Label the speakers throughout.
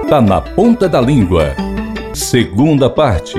Speaker 1: Tá na ponta da língua. Segunda parte.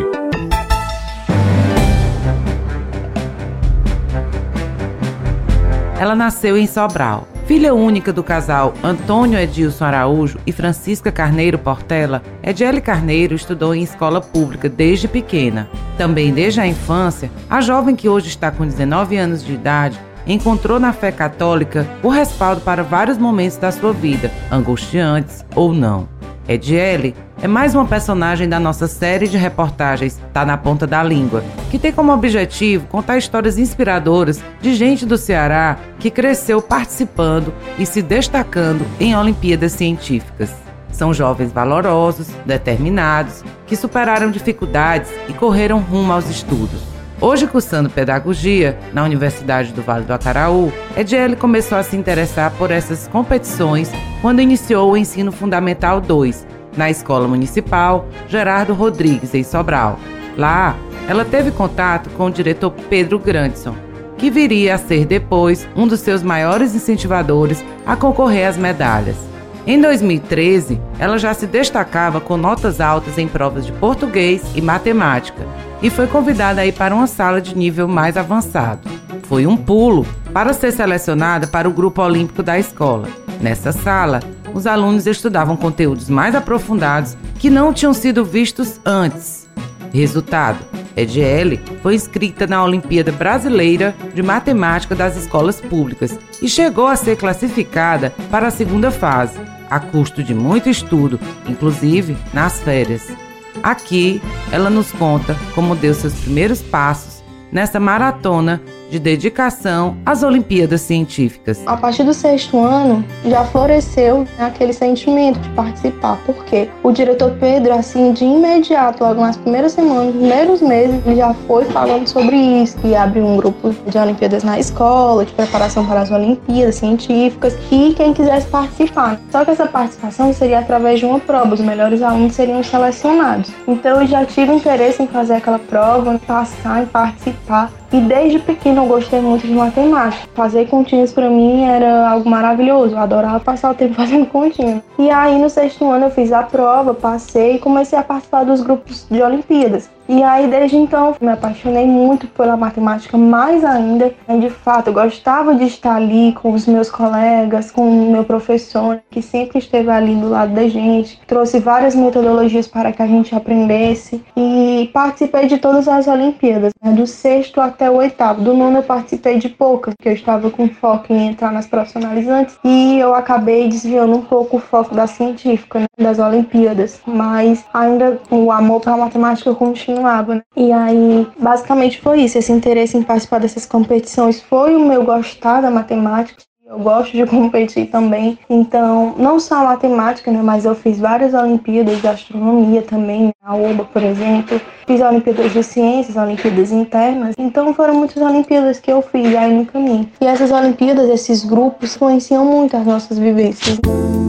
Speaker 2: Ela nasceu em Sobral. Filha única do casal Antônio Edilson Araújo e Francisca Carneiro Portela, Ediele Carneiro estudou em escola pública desde pequena. Também desde a infância, a jovem que hoje está com 19 anos de idade encontrou na fé católica o respaldo para vários momentos da sua vida, angustiantes ou não. Ediele é mais uma personagem da nossa série de reportagens Tá na Ponta da Língua, que tem como objetivo contar histórias inspiradoras de gente do Ceará que cresceu participando e se destacando em Olimpíadas científicas. São jovens valorosos, determinados, que superaram dificuldades e correram rumo aos estudos. Hoje, cursando pedagogia na Universidade do Vale do Acaraú, Ediele começou a se interessar por essas competições quando iniciou o ensino fundamental 2, na Escola Municipal Gerardo Rodrigues, em Sobral. Lá, ela teve contato com o diretor Pedro Grandson, que viria a ser depois um dos seus maiores incentivadores a concorrer às medalhas. Em 2013, ela já se destacava com notas altas em provas de português e matemática e foi convidada a ir para uma sala de nível mais avançado. Foi um pulo para ser selecionada para o grupo olímpico da escola. Nessa sala, os alunos estudavam conteúdos mais aprofundados que não tinham sido vistos antes. Resultado: Ediele foi inscrita na Olimpíada Brasileira de Matemática das Escolas Públicas e chegou a ser classificada para a segunda fase, a custo de muito estudo, inclusive nas férias. Aqui, ela nos conta como deu seus primeiros passos nessa maratona de dedicação às Olimpíadas Científicas.
Speaker 3: A partir do 6º ano, já floresceu aquele sentimento de participar, porque o diretor Pedro, assim, de imediato, logo nas primeiras semanas, nos primeiros meses, ele já foi falando sobre isso, que abriu um grupo de Olimpíadas na escola, de preparação para as Olimpíadas Científicas, e quem quisesse participar. Só que essa participação seria através de uma prova, os melhores alunos seriam selecionados. Então eu já tive interesse em fazer aquela prova, em passar, em participar. E desde pequeno eu gostei muito de matemática. Fazer continhas para mim era algo maravilhoso. Eu adorava passar o tempo fazendo continha. E aí no 6º ano eu fiz a prova, passei e comecei a participar dos grupos de Olimpíadas. E aí desde então me apaixonei muito pela matemática, mais ainda. De fato, eu gostava de estar ali com os meus colegas, com o meu professor, que sempre esteve ali do lado da gente. Trouxe várias metodologias para que a gente aprendesse. E participei de todas as Olimpíadas, do 6º até o 8º. Do 9º eu participei de poucas, porque eu estava com foco em entrar nas profissionalizantes. E eu acabei desviando um pouco o foco da científica, das Olimpíadas. Mas ainda o amor pela matemática continua. E aí, basicamente foi isso, esse interesse em participar dessas competições foi o meu gostar da matemática. Eu gosto de competir também, então, não só a matemática, mas eu fiz várias Olimpíadas de astronomia também, a OBA, por exemplo. Fiz Olimpíadas de ciências, Olimpíadas internas, então foram muitas Olimpíadas que eu fiz aí no caminho. E essas Olimpíadas, esses grupos, influenciam muito as nossas vivências.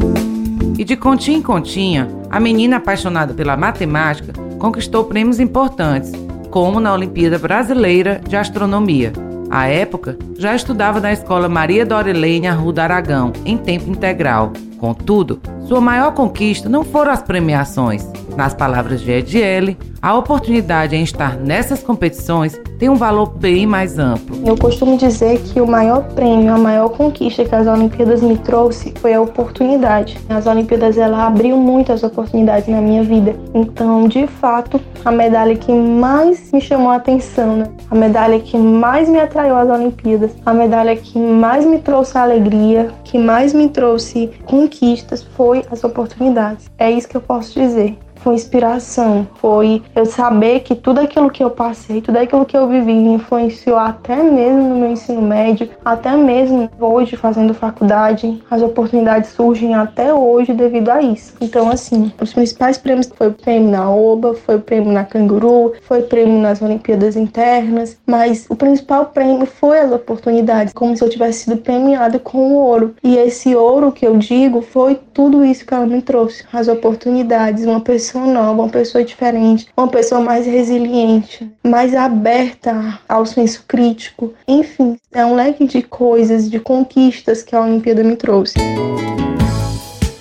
Speaker 2: E de continha em continha, a menina apaixonada pela matemática conquistou prêmios importantes, como na Olimpíada Brasileira de Astronomia. À época, já estudava na Escola Maria Dorilene Arruda Aragão, em tempo integral. Contudo, sua maior conquista não foram as premiações. Nas palavras de Ediele, a oportunidade em estar nessas competições tem um valor bem mais amplo.
Speaker 3: Eu costumo dizer que o maior prêmio, a maior conquista que as Olimpíadas me trouxe foi a oportunidade. As Olimpíadas, ela abriu muitas oportunidades na minha vida. Então, de fato, a medalha que mais me chamou a atenção, a medalha que mais me atraiu às Olimpíadas, a medalha que mais me trouxe alegria, que mais me trouxe conquistas, foi as oportunidades. É isso que eu posso dizer. Foi inspiração, foi eu saber que tudo aquilo que eu passei, tudo aquilo que eu vivi me influenciou até mesmo no meu ensino médio, até mesmo hoje fazendo faculdade, as oportunidades surgem até hoje devido a isso. Então, assim, os principais prêmios foi o prêmio na OBA, foi o prêmio na Canguru, foi o prêmio nas Olimpíadas internas, mas o principal prêmio foi as oportunidades, como se eu tivesse sido premiada com o ouro. E esse ouro que eu digo foi tudo isso que ela me trouxe, as oportunidades, uma pessoa nova, uma pessoa diferente, uma pessoa mais resiliente, mais aberta ao senso crítico. Enfim, é um leque de coisas, de conquistas que a Olimpíada me trouxe.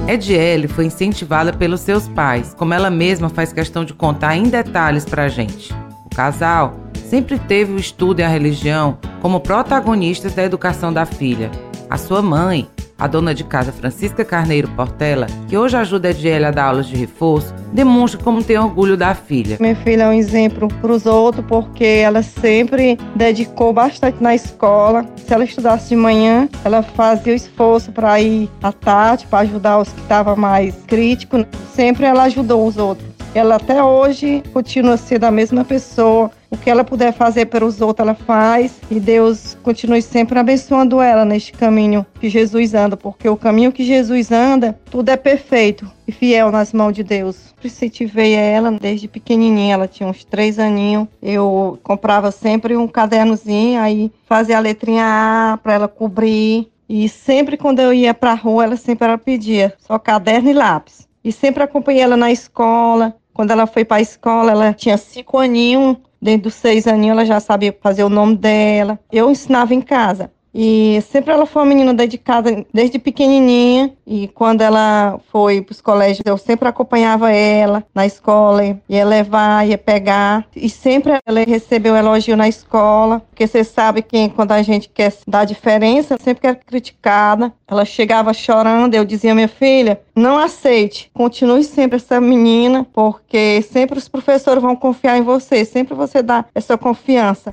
Speaker 2: Ediele foi incentivada pelos seus pais, como ela mesma faz questão de contar em detalhes pra gente. O casal sempre teve o estudo e a religião como protagonistas da educação da filha. A sua mãe, a dona de casa Francisca Carneiro Portela, que hoje ajuda a Ediele a dar aulas de reforço, demonstra como tem orgulho da filha.
Speaker 4: Minha filha é um exemplo para os outros porque ela sempre dedicou bastante na escola. Se ela estudasse de manhã, ela fazia o esforço para ir à tarde, para ajudar os que estavam mais críticos. Sempre ela ajudou os outros. Ela até hoje continua sendo a mesma pessoa. O que ela puder fazer pelos outros, ela faz. E Deus continue sempre abençoando ela neste caminho que Jesus anda. Porque o caminho que Jesus anda, tudo é perfeito e fiel nas mãos de Deus. Incentivei ela desde pequenininha. Ela tinha uns 3 aninhos. Eu comprava sempre um cadernozinho, aí fazia a letrinha A para ela cobrir. E sempre quando eu ia para a rua, ela pedia só caderno e lápis. E sempre acompanhei ela na escola. Quando ela foi para a escola, ela tinha 5 aninhos. Dentro dos 6 aninhos, ela já sabia fazer o nome dela. Eu ensinava em casa. E sempre ela foi uma menina dedicada desde pequenininha. E quando ela foi para os colégios, eu sempre acompanhava ela na escola. Ia levar, ia pegar. E sempre ela recebeu elogio na escola. Porque você sabe que quando a gente quer dar diferença, sempre é criticada. Ela chegava chorando, eu dizia, minha filha, não aceite. Continue sempre essa menina, porque sempre os professores vão confiar em você. Sempre você dá essa confiança.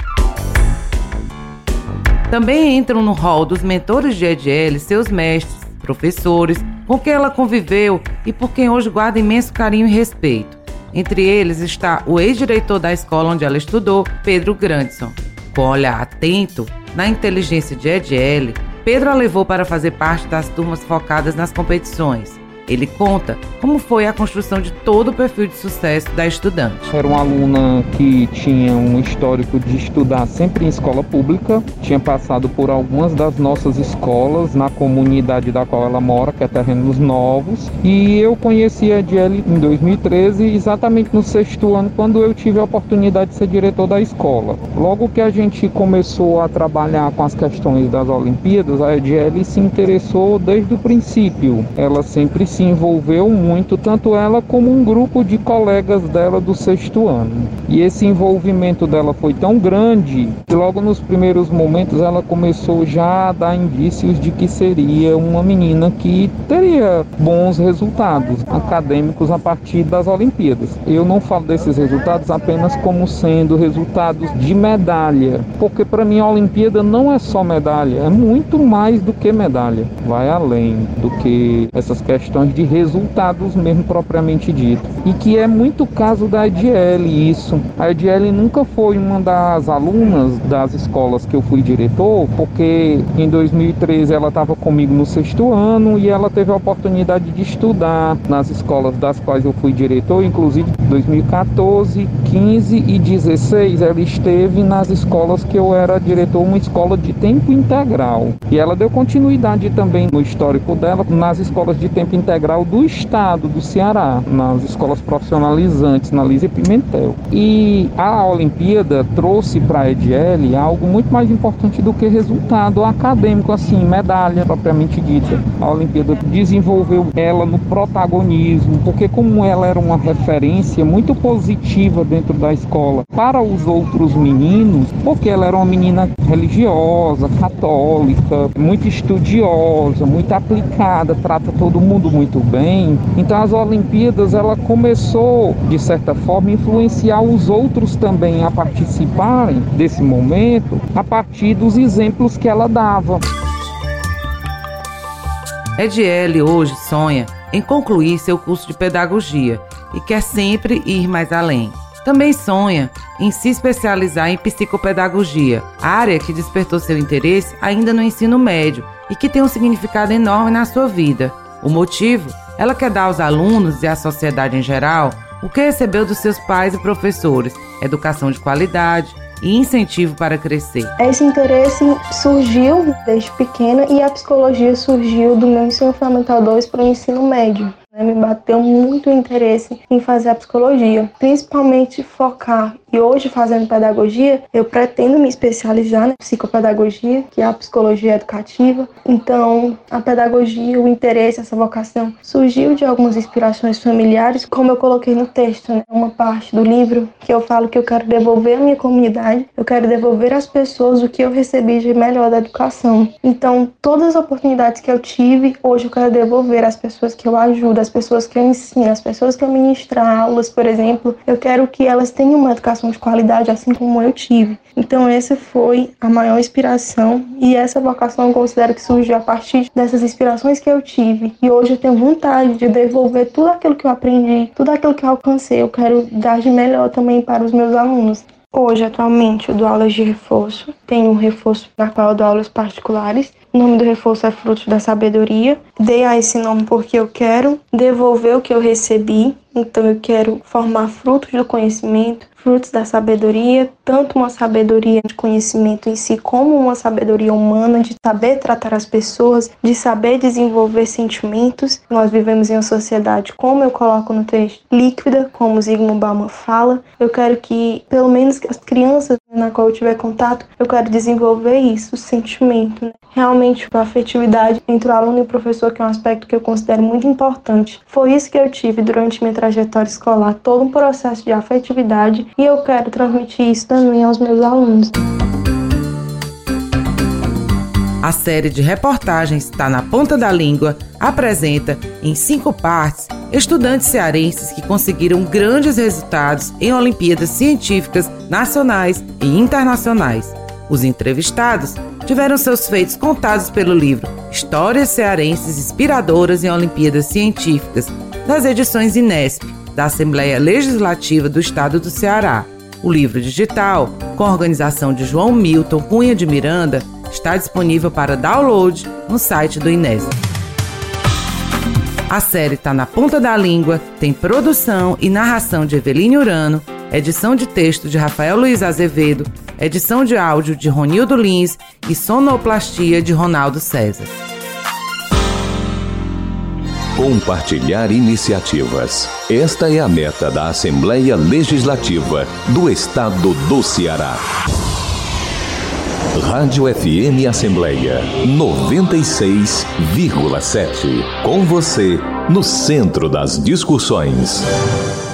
Speaker 2: Também entram no hall dos mentores de Ediele seus mestres, professores, com quem ela conviveu e por quem hoje guarda imenso carinho e respeito. Entre eles está o ex-diretor da escola onde ela estudou, Pedro Grandson. Com um olhar atento na inteligência de Ediele, Pedro a levou para fazer parte das turmas focadas nas competições. Ele conta como foi a construção de todo o perfil de sucesso da estudante.
Speaker 5: Era uma aluna que tinha um histórico de estudar sempre em escola pública, tinha passado por algumas das nossas escolas na comunidade da qual ela mora, que é Terrenos Novos, e eu conheci a Ediele em 2013, exatamente no 6º ano, quando eu tive a oportunidade de ser diretor da escola. Logo que a gente começou a trabalhar com as questões das Olimpíadas, a Ediele se interessou desde o princípio. Ela sempre se envolveu muito, tanto ela como um grupo de colegas dela do 6º ano. E esse envolvimento dela foi tão grande que logo nos primeiros momentos ela começou já a dar indícios de que seria uma menina que teria bons resultados acadêmicos a partir das Olimpíadas. Eu não falo desses resultados apenas como sendo resultados de medalha, porque para mim a Olimpíada não é só medalha, é muito mais do que medalha. Vai além do que essas questões de resultados mesmo propriamente dito. E que é muito o caso da Ediele isso. A Ediele nunca foi uma das alunas das escolas que eu fui diretor, porque em 2013 ela estava comigo no 6º ano e ela teve a oportunidade de estudar nas escolas das quais eu fui diretor, inclusive 2014, 15 e 16 ela esteve nas escolas que eu era diretor, uma escola de tempo integral. E ela deu continuidade também no histórico dela nas escolas de tempo integral do estado do Ceará, nas escolas profissionalizantes, na Lísia Pimentel. E a Olimpíada trouxe para a Ediele algo muito mais importante do que resultado acadêmico, assim, medalha propriamente dita. A Olimpíada desenvolveu ela no protagonismo, porque como ela era uma referência muito positiva dentro da escola para os outros meninos, porque ela era uma menina religiosa, católica, muito estudiosa, muito aplicada, trata todo mundo muito bem. Então as Olimpíadas ela começou de certa forma a influenciar os outros também a participarem desse momento a partir dos exemplos que ela dava.
Speaker 2: Ediele hoje sonha em concluir seu curso de pedagogia e quer sempre ir mais além. Também sonha em se especializar em psicopedagogia, área que despertou seu interesse ainda no ensino médio e que tem um significado enorme na sua vida. O motivo? Ela quer dar aos alunos e à sociedade em geral o que recebeu dos seus pais e professores: educação de qualidade e incentivo para crescer.
Speaker 3: Esse interesse surgiu desde pequena e a psicologia surgiu do meu ensino fundamental 2 para o ensino médio. Me bateu muito o interesse em fazer a psicologia, principalmente focar E hoje, fazendo pedagogia, eu pretendo me especializar na psicopedagogia, que é a psicologia educativa. Então, a pedagogia, o interesse, essa vocação, surgiu de algumas inspirações familiares, como eu coloquei no texto, né? Uma parte do livro que eu falo que eu quero devolver à minha comunidade, eu quero devolver às pessoas o que eu recebi de melhor da educação. Então, todas as oportunidades que eu tive, hoje eu quero devolver às pessoas que eu ajudo, às pessoas que eu ensino, às pessoas que eu ministro aulas, por exemplo. Eu quero que elas tenham uma educação de qualidade, assim como eu tive. Então essa foi a maior inspiração, e essa vocação eu considero que surgiu a partir dessas inspirações que eu tive. E hoje eu tenho vontade de devolver tudo aquilo que eu aprendi, tudo aquilo que eu alcancei. Eu quero dar de melhor também para os meus alunos. Hoje, atualmente, eu dou aulas de reforço. Tenho um reforço na qual eu dou aulas particulares. O nome do reforço é Frutos da Sabedoria. Dei a esse nome porque eu quero devolver o que eu recebi. Então eu quero formar frutos do conhecimento, frutos da sabedoria, tanto uma sabedoria de conhecimento em si, como uma sabedoria humana, de saber tratar as pessoas, de saber desenvolver sentimentos. Nós vivemos em uma sociedade, como eu coloco no texto, líquida, como Zygmunt Bauman fala. Eu quero que, pelo menos as crianças na qual eu tiver contato, eu quero desenvolver isso, o sentimento, né? Realmente, a afetividade entre o aluno e o professor, que é um aspecto que eu considero muito importante. Foi isso que eu tive durante minha trajetória escolar, todo um processo de afetividade, e eu quero transmitir isso também aos meus alunos.
Speaker 2: A série de reportagens Tá na Ponta da Língua apresenta, em 5 partes, estudantes cearenses que conseguiram grandes resultados em Olimpíadas científicas nacionais e internacionais. Os entrevistados tiveram seus feitos contados pelo livro Histórias Cearenses Inspiradoras em Olimpíadas Científicas, das edições Inesp, da Assembleia Legislativa do Estado do Ceará. O livro digital, com a organização de João Milton Cunha de Miranda, está disponível para download no site do Inesp. A série Tá na Ponta da Língua tem produção e narração de Eveline Urano, edição de texto de Rafael Luiz Azevedo, edição de áudio de Ronildo Lins e sonoplastia de Ronaldo César.
Speaker 1: Compartilhar iniciativas. Esta é a meta da Assembleia Legislativa do Estado do Ceará. Rádio FM Assembleia 96,7. Com você, no centro das discussões.